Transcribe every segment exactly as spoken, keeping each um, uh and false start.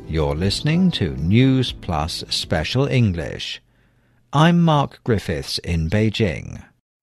You're listening to News Plus Special English. I'm Mark Griffiths in Beijing.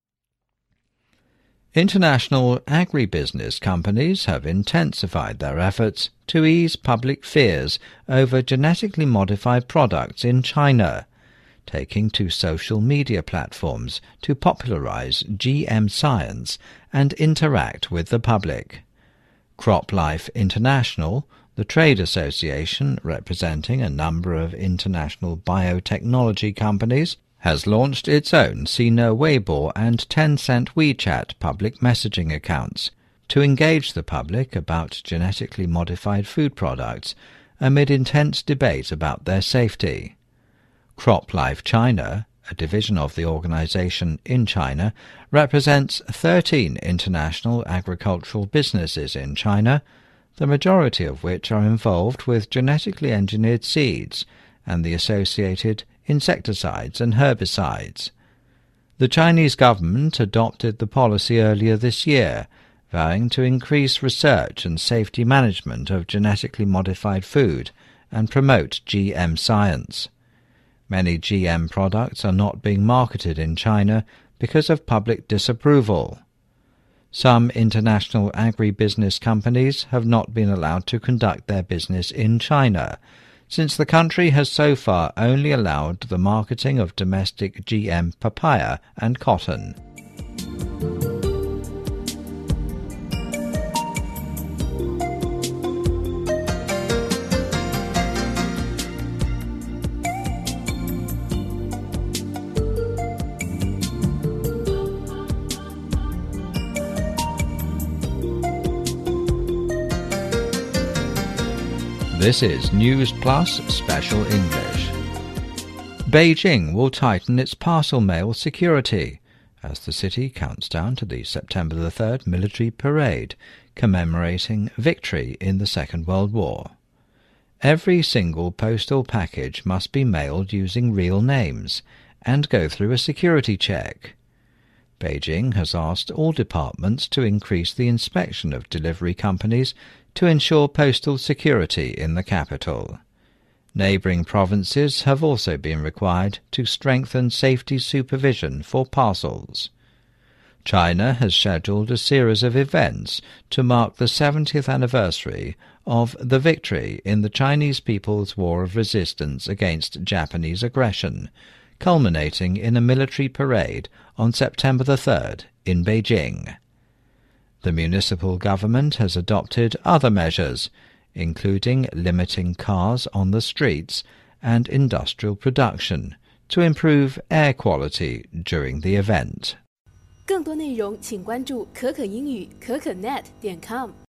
International agribusiness companies have intensified their efforts to ease public fears over genetically modified products in China, taking to social media platforms to popularize G M science and interact with the public. CropLife International, the trade association representing a number of international biotechnology companies, has launched its own Sina Weibo and Tencent WeChat public messaging accounts to engage the public about genetically modified food products amid intense debate about their safety. CropLife China, a division of the organization in China, represents thirteen international agricultural businesses in China, the majority of which are involved with genetically engineered seeds and the associated insecticides and herbicides. The Chinese government adopted the policy earlier this year, vowing to increase research and safety management of genetically modified food and promote G M science. Many G M products are not being marketed in China because of public disapproval. Some international agribusiness companies have not been allowed to conduct their business in China, since the country has so far only allowed the marketing of domestic G M papaya and cotton. This is News Plus Special English. Beijing will tighten its parcel mail security as the city counts down to the September the third military parade commemorating victory in the Second World War. Every single postal package must be mailed using real names and go through a security check. Beijing has asked all departments to increase the inspection of delivery companies to ensure postal security in the capital. Neighbouring provinces have also been required to strengthen safety supervision for parcels. China has scheduled a series of events to mark the seventieth anniversary of the victory in the Chinese People's War of Resistance against Japanese aggression, culminating in a military parade on September the third in Beijing. The municipal government has adopted other measures, including limiting cars on the streets and industrial production, to improve air quality during the event. 更多内容请关注可可英语可可 net 点 com。